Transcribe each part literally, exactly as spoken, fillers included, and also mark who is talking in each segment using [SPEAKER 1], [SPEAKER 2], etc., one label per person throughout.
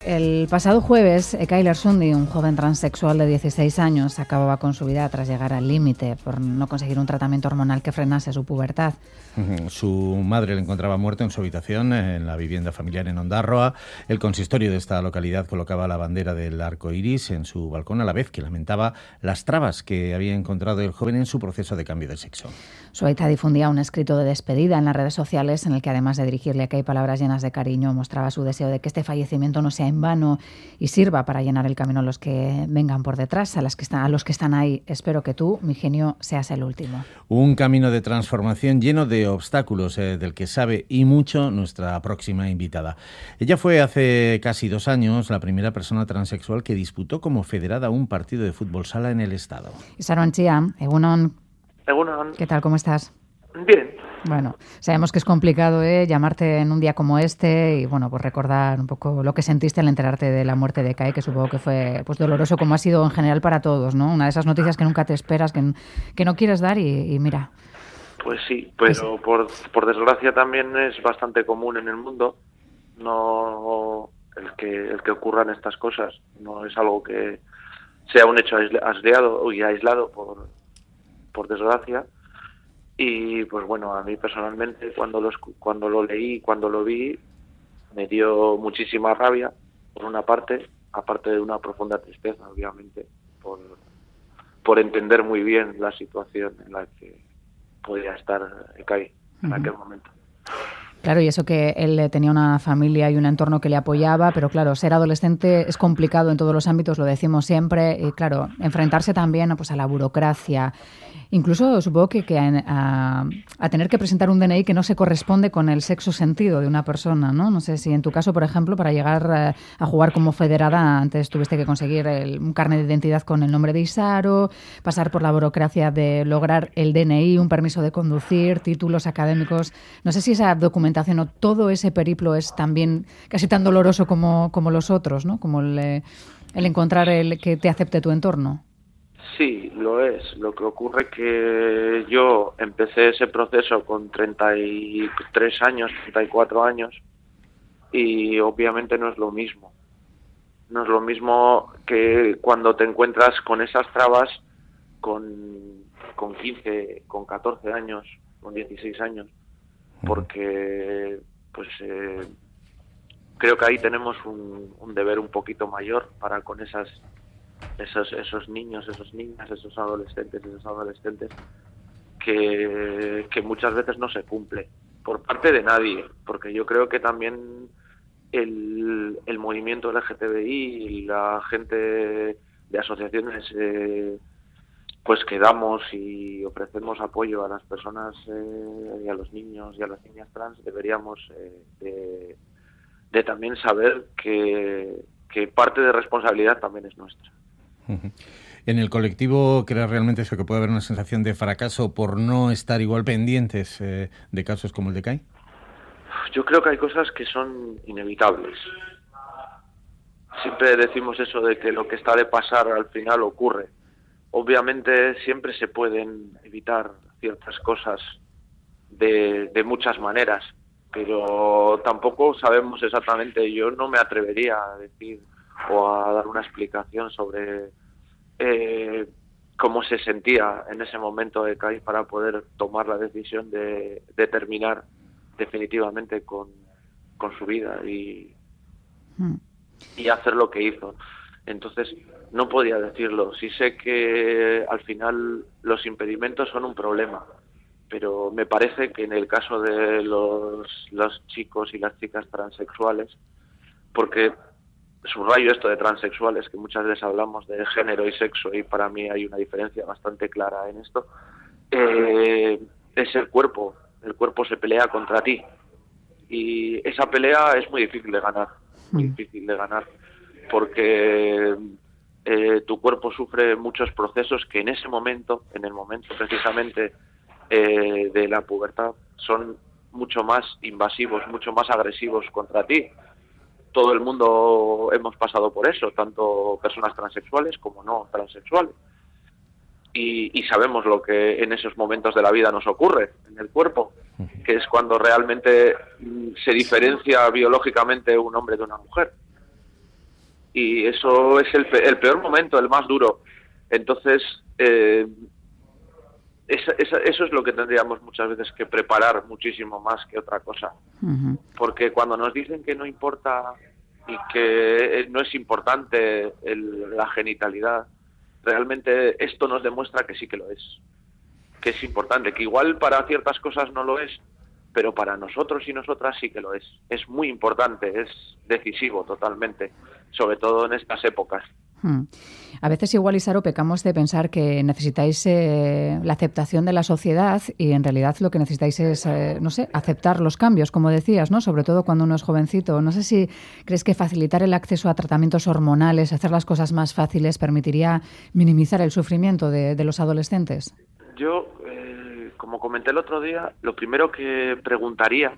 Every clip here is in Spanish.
[SPEAKER 1] El pasado jueves, Ekay Lersundi, un joven transexual de dieciséis años, acababa con su vida tras llegar al límite por no conseguir un tratamiento hormonal que frenase su pubertad.
[SPEAKER 2] Su madre le encontraba muerto en su habitación en la vivienda familiar en Ondarroa. El consistorio de esta localidad colocaba la bandera del arco iris en su balcón, a la vez que lamentaba las trabas que había encontrado el joven en su proceso de cambio de sexo.
[SPEAKER 1] Su aita difundía un escrito de despedida en las redes sociales en el que, además de dirigirle a Ekay palabras llenas de cariño, mostraba su deseo de que este fallecimiento no sea en vano y sirva para llenar el camino a los que vengan por detrás, a, las que están, a los que están ahí. Espero que tú, mi genio, seas el último.
[SPEAKER 2] Un camino de transformación lleno de obstáculos, eh, del que sabe y mucho nuestra próxima invitada. Ella fue hace casi dos años la primera persona transexual que disputó como federada un partido de fútbol sala en el Estado.
[SPEAKER 1] Isaron Chía, Egunon.
[SPEAKER 3] Egunon.
[SPEAKER 1] ¿Qué tal? ¿Cómo estás?
[SPEAKER 3] Bien.
[SPEAKER 1] Bueno, sabemos que es complicado, ¿eh?, llamarte en un día como este y, bueno, pues recordar un poco lo que sentiste al enterarte de la muerte de Ekay, que supongo que fue pues doloroso, como ha sido en general para todos, ¿no? Una de esas noticias que nunca te esperas, que, que no quieres dar y, y mira.
[SPEAKER 3] Pues sí, pero pues, por, por desgracia también es bastante común en el mundo, no el que el que ocurran estas cosas, no es algo que sea un hecho aislado y aislado por, por desgracia. Y pues bueno, a mí personalmente cuando lo, cuando lo leí, cuando lo vi, me dio muchísima rabia, por una parte, aparte de una profunda tristeza, obviamente, por, por entender muy bien la situación en la que podía estar Ekay en uh-huh. aquel momento.
[SPEAKER 1] Claro, y eso que él tenía una familia y un entorno que le apoyaba, pero claro, ser adolescente es complicado en todos los ámbitos, lo decimos siempre, y claro, enfrentarse también pues, a la burocracia, incluso supongo que, que a, a tener que presentar un D N I que no se corresponde con el sexo sentido de una persona, ¿no? No sé si en tu caso, por ejemplo, para llegar a, a jugar como federada, antes tuviste que conseguir el, un carnet de identidad con el nombre de Isaro, pasar por la burocracia de lograr el D N I, un permiso de conducir, títulos académicos. No sé si esa documentación o todo ese periplo es también casi tan doloroso como, como los otros, ¿no? Como el, el encontrar el que te acepte tu entorno.
[SPEAKER 3] Sí, lo es. Lo que ocurre es que yo empecé ese proceso con treinta y tres años, treinta y cuatro años, y obviamente no es lo mismo. No es lo mismo que cuando te encuentras con esas trabas con, con quince, con catorce años, con dieciséis años, porque pues eh, creo que ahí tenemos un, un deber un poquito mayor para con esas esos esos niños, esos niñas, esos adolescentes, esos adolescentes que, que muchas veces no se cumple por parte de nadie, porque yo creo que también el, el movimiento L G T B I y la gente de asociaciones eh, pues que damos y ofrecemos apoyo a las personas eh, y a los niños y a las niñas trans, deberíamos eh, de, de también saber que, que parte de responsabilidad también es nuestra.
[SPEAKER 2] En el colectivo, ¿crees realmente eso, que puede haber una sensación de fracaso por no estar igual pendientes eh, de casos como el de Ekay?
[SPEAKER 3] Yo creo que hay cosas que son inevitables. Siempre decimos eso de que lo que está de pasar al final ocurre. Obviamente siempre se pueden evitar ciertas cosas de, de muchas maneras, pero tampoco sabemos exactamente. Yo no me atrevería a decir o a dar una explicación sobre eh, cómo se sentía en ese momento Ekay para poder tomar la decisión de, de terminar definitivamente con, con su vida y, mm. y hacer lo que hizo. Entonces no podía decirlo. Sí sé que al final los impedimentos son un problema, pero me parece que en el caso de los, los chicos y las chicas transexuales, porque subrayo esto de transexuales, que muchas veces hablamos de género y sexo y para mí hay una diferencia bastante clara en esto, eh, es el cuerpo. El cuerpo se pelea contra ti y esa pelea es muy difícil de ganar, muy difícil de ganar, porque eh, tu cuerpo sufre muchos procesos que en ese momento, en el momento precisamente eh, de la pubertad, son mucho más invasivos, mucho más agresivos contra ti. Todo el mundo hemos pasado por eso, tanto personas transexuales como no transexuales. Y, y sabemos lo que en esos momentos de la vida nos ocurre en el cuerpo, que es cuando realmente se diferencia biológicamente un hombre de una mujer. y eso es el, el peor momento, el más duro. Entonces, eh, esa, esa, eso es lo que tendríamos muchas veces que preparar muchísimo más que otra cosa. Uh-huh. Porque cuando nos dicen que no importa y que no es importante el, la genitalidad, realmente esto nos demuestra que sí que lo es, que es importante, que igual para ciertas cosas no lo es, pero para nosotros y nosotras sí que lo es. Es muy importante, es decisivo totalmente, sobre todo en estas épocas.
[SPEAKER 1] Hmm. A veces igual, Isaro, pecamos de pensar que necesitáis eh, la aceptación de la sociedad y en realidad lo que necesitáis es, eh, no sé, aceptar los cambios, como decías, ¿no? Sobre todo cuando uno es jovencito. No sé si crees que facilitar el acceso a tratamientos hormonales, hacer las cosas más fáciles, permitiría minimizar el sufrimiento de, de los adolescentes.
[SPEAKER 3] Yo, eh, como comenté el otro día, lo primero que preguntaría,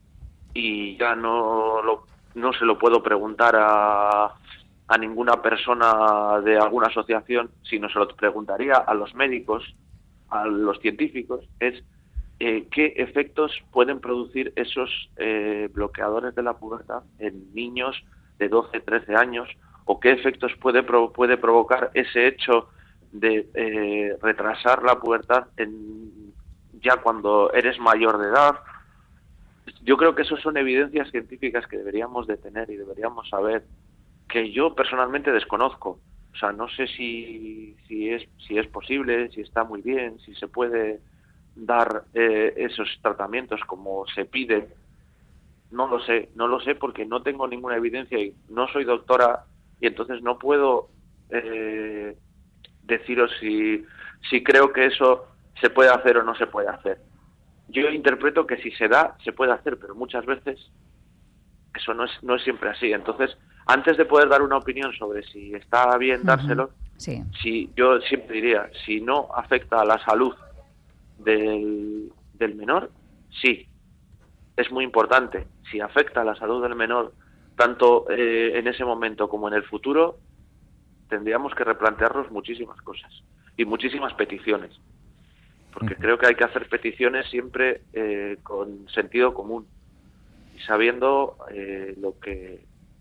[SPEAKER 3] y ya no, lo, no se lo puedo preguntar a... a ninguna persona de alguna asociación, sino se lo preguntaría a los médicos, a los científicos, es eh, qué efectos pueden producir esos eh, bloqueadores de la pubertad en niños de doce, trece años, o qué efectos puede, pro, puede provocar ese hecho de eh, retrasar la pubertad en, ya cuando eres mayor de edad. Yo creo que eso son evidencias científicas que deberíamos de tener y deberíamos saber, que yo personalmente desconozco. O sea, no sé si si es si es posible, si está muy bien, si se puede dar eh, esos tratamientos como se piden. No lo sé, no lo sé porque no tengo ninguna evidencia y no soy doctora y entonces no puedo eh, deciros si si creo que eso se puede hacer o no se puede hacer. Yo interpreto que si se da, se puede hacer, pero muchas veces eso no es no es siempre así. Entonces, antes de poder dar una opinión sobre si está bien dárselo, uh-huh. sí. si yo siempre diría, si no afecta a la salud del, del menor, sí, es muy importante. Si afecta a la salud del menor, tanto eh, en ese momento como en el futuro, tendríamos que replantearnos muchísimas cosas y muchísimas peticiones. Porque uh-huh. creo que hay que hacer peticiones siempre eh, con sentido común y sabiendo eh, lo que...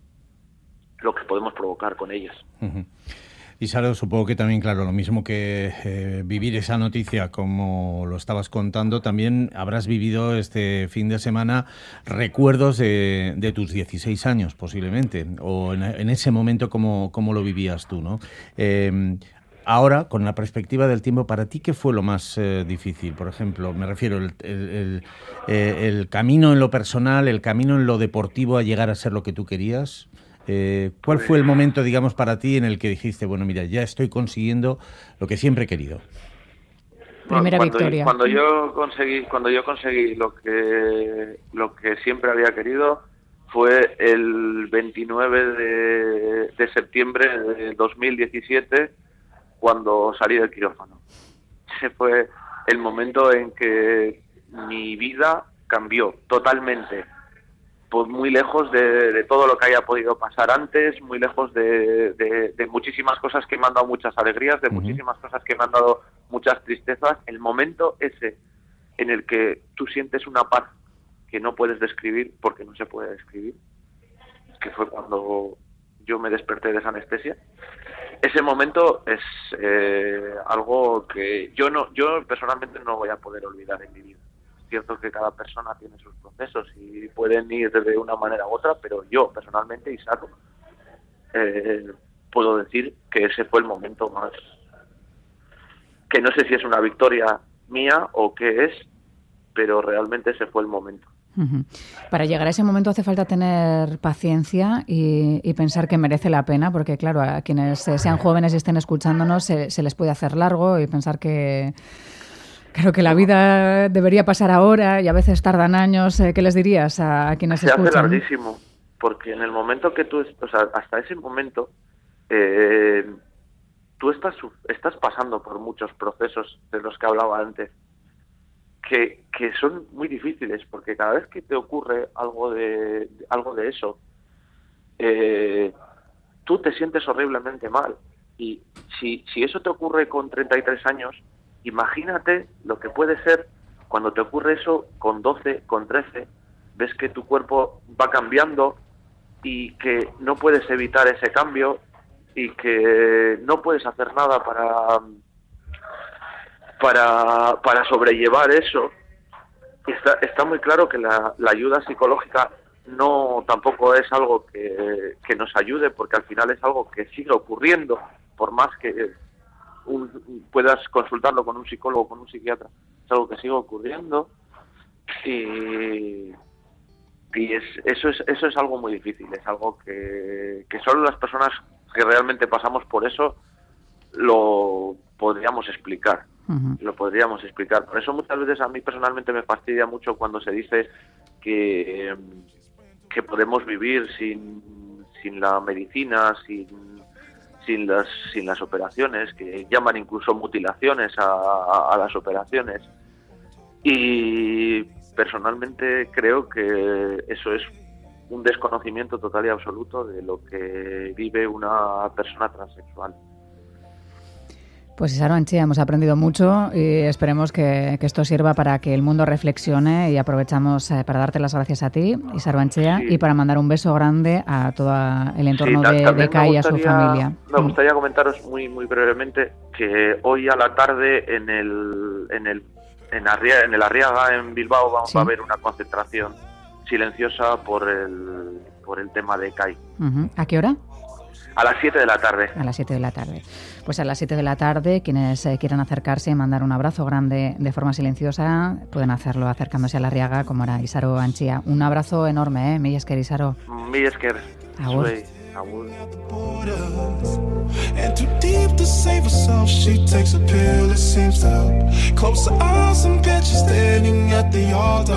[SPEAKER 3] lo que podemos provocar con ellas.
[SPEAKER 2] Uh-huh. Isaro, supongo que también, claro, lo mismo que eh, vivir esa noticia como lo estabas contando, también habrás vivido este fin de semana recuerdos de, de tus dieciséis años, posiblemente, o en, en ese momento como, como lo vivías tú, ¿no? Eh, ahora, con la perspectiva del tiempo, ¿para ti qué fue lo más eh, difícil? Por ejemplo, me refiero el, el, el, eh, el camino en lo personal, el camino en lo deportivo a llegar a ser lo que tú querías. Eh, ¿Cuál fue el momento, digamos, para ti en el que dijiste, bueno, mira, ya estoy consiguiendo lo que siempre he querido?
[SPEAKER 1] Primera
[SPEAKER 3] cuando,
[SPEAKER 1] victoria.
[SPEAKER 3] Cuando yo conseguí, cuando yo conseguí lo que lo que siempre había querido fue el veintinueve de, de septiembre de dos mil diecisiete, cuando salí del quirófano. Ese fue el momento en que mi vida cambió totalmente. Pues muy lejos de, de todo lo que haya podido pasar antes, muy lejos de, de, de muchísimas cosas que me han dado muchas alegrías, de uh-huh. muchísimas cosas que me han dado muchas tristezas. El momento ese en el que tú sientes una paz que no puedes describir porque no se puede describir, que fue cuando yo me desperté de esa anestesia. Ese momento es eh, algo que yo no, yo personalmente no voy a poder olvidar en mi vida. Es cierto que cada persona tiene sus procesos y pueden ir de una manera u otra, pero yo personalmente, Isaro, eh, puedo decir que ese fue el momento más, que no sé si es una victoria mía o qué es, pero realmente ese fue el momento.
[SPEAKER 1] Uh-huh. Para llegar a ese momento hace falta tener paciencia y, y pensar que merece la pena, porque claro, a quienes sean jóvenes y estén escuchándonos se, se les puede hacer largo y pensar que Creo que la vida debería pasar ahora y a veces tardan años. ¿Qué les dirías a, a quienes
[SPEAKER 3] se
[SPEAKER 1] escuchan?
[SPEAKER 3] Se hace larguísimo, porque en el momento que tú, o sea, hasta ese momento, eh, tú estás, estás pasando por muchos procesos de los que hablaba antes, que, que son muy difíciles, porque cada vez que te ocurre algo de, algo de eso, eh, tú te sientes horriblemente mal. Y si, si eso te ocurre con treinta y tres años, imagínate lo que puede ser cuando te ocurre eso con doce, con trece, ves que tu cuerpo va cambiando, y que no puedes evitar ese cambio y que no puedes hacer nada para para para sobrellevar eso. Está, está muy claro que la, la ayuda psicológica no tampoco es algo que, que nos ayude, porque al final es algo que sigue ocurriendo, por más que un, puedas consultarlo con un psicólogo o con un psiquiatra, es algo que sigue ocurriendo y, y es, eso es eso es algo muy difícil, es algo que, que solo las personas que realmente pasamos por eso lo podríamos explicar. Uh-huh. Lo podríamos explicar. Por eso muchas veces a mí personalmente me fastidia mucho cuando se dice que, que podemos vivir sin, sin la medicina, sin, sin, las, sin las operaciones, que llaman incluso mutilaciones a, a, a las operaciones. Y personalmente creo que eso es un desconocimiento total y absoluto de lo que vive una persona transexual.
[SPEAKER 1] Pues Isaro Antxía, hemos aprendido mucho y esperemos que, que esto sirva para que el mundo reflexione, y aprovechamos eh, para darte las gracias a ti, Isaro Antxía, sí. y para mandar un beso grande a todo el entorno sí, de, de Kai y a su familia.
[SPEAKER 3] Me gustaría comentaros muy muy brevemente que hoy a la tarde en el en el en, Arria, en el Arriaga, en Bilbao, vamos sí. a ver una concentración silenciosa por el por el tema de Kai.
[SPEAKER 1] Uh-huh. ¿A qué hora?
[SPEAKER 3] A las siete de la tarde.
[SPEAKER 1] A las siete de la tarde. Pues a las siete de la tarde, quienes eh, quieran acercarse y mandar un abrazo grande de forma silenciosa, pueden hacerlo acercándose a la Arriaga, como era Isaro Antxía. Un abrazo enorme, ¿eh? Mila esker, Isaro.
[SPEAKER 3] Mila esker.
[SPEAKER 1] Agur.
[SPEAKER 3] Agur.
[SPEAKER 4] And too deep to save herself, she takes a pill, it seems to help. Close her eyes and picture standing at the altar.